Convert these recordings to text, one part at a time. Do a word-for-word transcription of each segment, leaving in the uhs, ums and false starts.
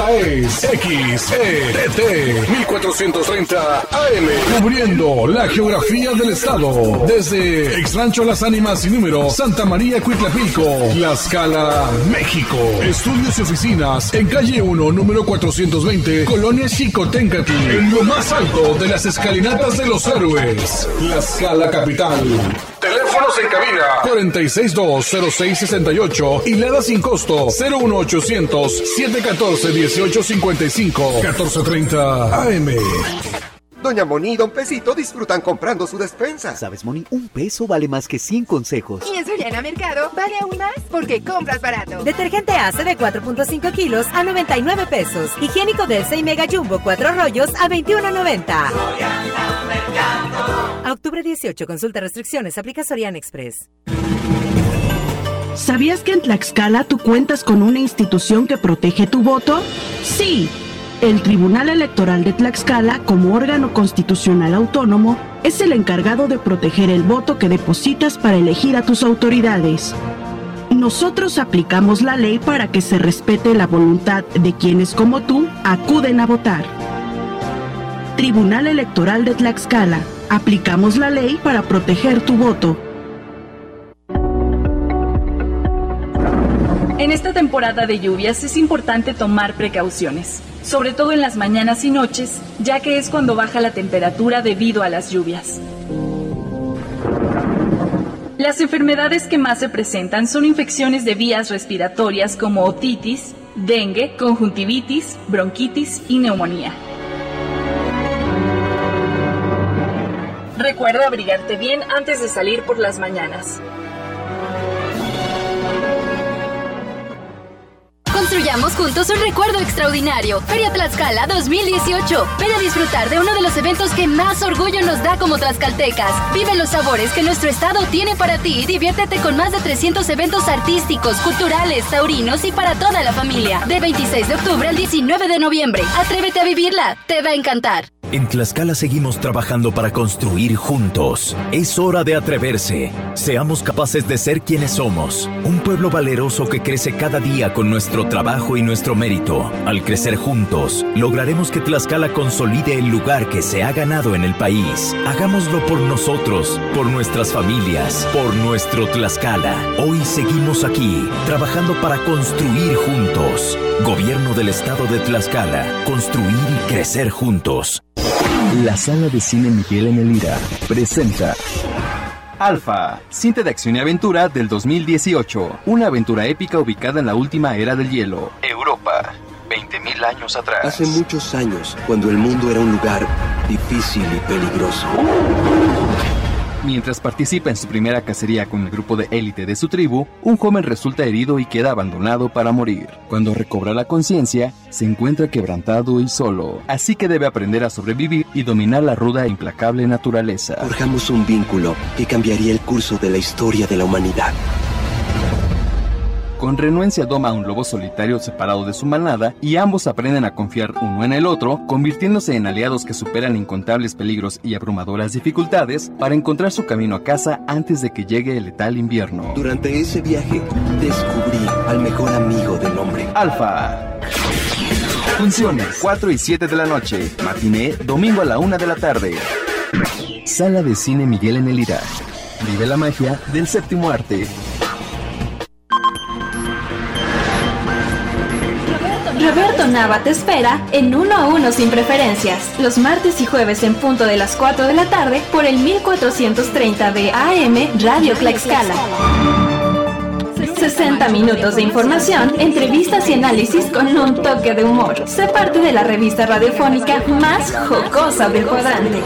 Esta es X E T T mil cuatrocientos treinta A M, cubriendo la geografía del estado, desde Ex Rancho Las Ánimas y Número, Santa María Cuitlapilco, Tlaxcala, México. Estudios y oficinas en calle uno, número cuatrocientos veinte, Colonia Xicoténcatl, en lo más alto de las escalinatas de los héroes, Tlaxcala capital. Teléfonos en cabina cuarenta y seis dos cero seis sesenta y ocho y Lada sin costo cero uno ochocientos siete catorce dieciocho cincuenta y cinco catorce treinta A M. Doña Moni y Don Pesito disfrutan comprando su despensa. ¿Sabes, Moni? Un peso vale más que cien consejos. Y en Soriana Mercado vale aún más porque compras barato. Detergente Ace de cuatro punto cinco kilos a noventa y nueve pesos. Higiénico Delsa y Mega Jumbo cuatro rollos a veintiuno noventa. Soriana Mercado. A octubre dieciocho, consulta restricciones, aplica Soriana Express. ¿Sabías que en Tlaxcala tú cuentas con una institución que protege tu voto? ¡Sí! El Tribunal Electoral de Tlaxcala, como órgano constitucional autónomo, es el encargado de proteger el voto que depositas para elegir a tus autoridades. Nosotros aplicamos la ley para que se respete la voluntad de quienes, como tú, acuden a votar. Tribunal Electoral de Tlaxcala. Aplicamos la ley para proteger tu voto. En esta temporada de lluvias es importante tomar precauciones, sobre todo en las mañanas y noches, ya que es cuando baja la temperatura debido a las lluvias. Las enfermedades que más se presentan son infecciones de vías respiratorias como otitis, dengue, conjuntivitis, bronquitis y neumonía. Recuerda abrigarte bien antes de salir por las mañanas. Construyamos juntos un recuerdo extraordinario. Feria Tlaxcala dos mil dieciocho. Ven a disfrutar de uno de los eventos que más orgullo nos da como tlaxcaltecas. Vive los sabores que nuestro estado tiene para ti y diviértete con más de trescientos eventos artísticos, culturales, taurinos y para toda la familia. De veintiséis de octubre al diecinueve de noviembre. Atrévete a vivirla. Te va a encantar. En Tlaxcala seguimos trabajando para construir juntos. Es hora de atreverse. Seamos capaces de ser quienes somos. Un pueblo valeroso que crece cada día con nuestro trabajo y nuestro mérito. Al crecer juntos, lograremos que Tlaxcala consolide el lugar que se ha ganado en el país. Hagámoslo por nosotros, por nuestras familias, por nuestro Tlaxcala. Hoy seguimos aquí, trabajando para construir juntos. Gobierno del Estado de Tlaxcala. Construir y crecer juntos. La Sala de Cine Miguel en el Lira presenta Alfa, cinta de acción y aventura del dos mil dieciocho. Una aventura épica ubicada en la última era del hielo, Europa, veinte mil años atrás. Hace muchos años, cuando el mundo era un lugar difícil y peligroso. Mientras participa en su primera cacería con el grupo de élite de su tribu, un joven resulta herido y queda abandonado para morir. Cuando recobra la conciencia, se encuentra quebrantado y solo, así que debe aprender a sobrevivir y dominar la ruda e implacable naturaleza. Forjamos un vínculo que cambiaría el curso de la historia de la humanidad. Con renuencia doma a un lobo solitario separado de su manada y ambos aprenden a confiar uno en el otro, convirtiéndose en aliados que superan incontables peligros y abrumadoras dificultades para encontrar su camino a casa antes de que llegue el letal invierno. Durante ese viaje, descubrí al mejor amigo del hombre. Alfa. Funciones cuatro y siete de la noche. Matiné, domingo a la una de la tarde. Sala de Cine Miguel en el Lira. Vive la magia del séptimo arte. Roberto Nava te espera en uno a uno sin preferencias, los martes y jueves en punto de las cuatro de la tarde por el mil cuatrocientos treinta de A M Radio Tlaxcala. sesenta minutos de información, entrevistas y análisis con un toque de humor. Sé parte de la revista radiofónica más jocosa del cuadrante.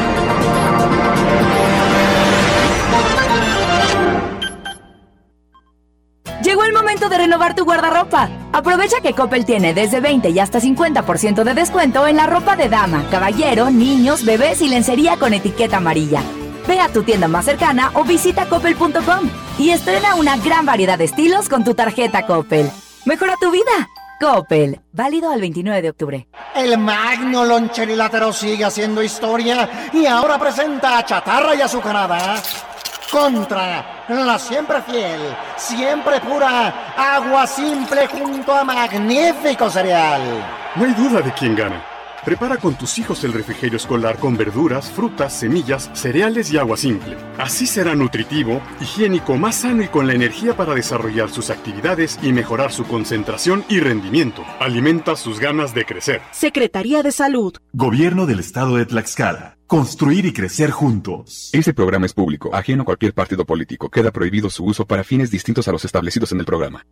Llegó el momento de renovar tu guardarropa. Aprovecha que Coppel tiene desde veinte y hasta cincuenta por ciento de descuento en la ropa de dama, caballero, niños, bebés y lencería con etiqueta amarilla. Ve a tu tienda más cercana o visita coppel punto com y estrena una gran variedad de estilos con tu tarjeta Coppel. ¡Mejora tu vida! Coppel, válido al veintinueve de octubre. El magno loncherilátero sigue haciendo historia y ahora presenta a Chatarra y Azucarada contra la siempre fiel, siempre pura, agua simple junto a magnífico cereal. No hay duda de quién gana. Prepara con tus hijos el refrigerio escolar con verduras, frutas, semillas, cereales y agua simple. Así será nutritivo, higiénico, más sano y con la energía para desarrollar sus actividades y mejorar su concentración y rendimiento. Alimenta sus ganas de crecer. Secretaría de Salud. Gobierno del Estado de Tlaxcala. Construir y crecer juntos. Este programa es público, ajeno a cualquier partido político. Queda prohibido su uso para fines distintos a los establecidos en el programa.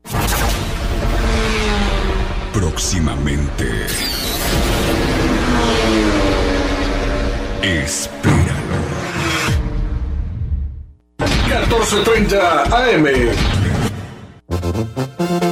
Próximamente. Espéralo. catorce treinta A M.